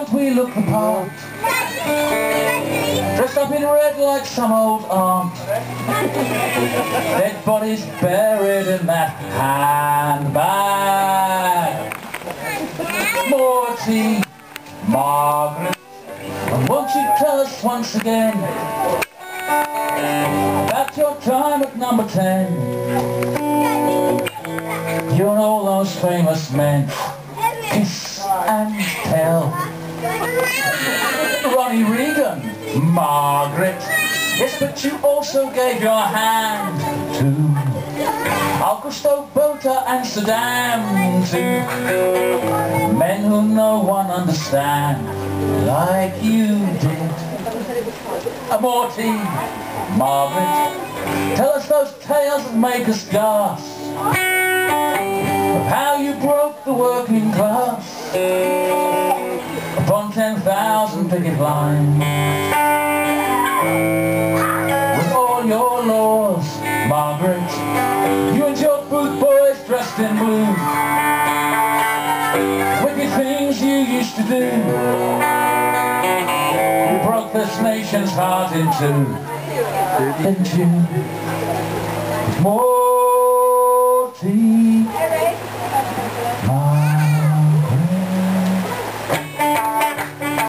don't we look the part? Dressed up in red like some old aunt. Dead bodies buried in that handbag. Morty, Margaret, and won't you tell us once again about your time at number 10? You and all those famous men, kiss and tell. Ronnie Reagan, Margaret, yes, but you also gave your hand to Augusto Botha and Saddam, to men who no one understands like you did. Morty, Margaret, tell us those tales that make us gasp, of how you broke the working class upon 10,000 picket lines. With all your laws, Margaret, you and your boot boys dressed in blue, wicked things you used to do. You broke this nation's heart in two, didn't you? Morty, Margaret.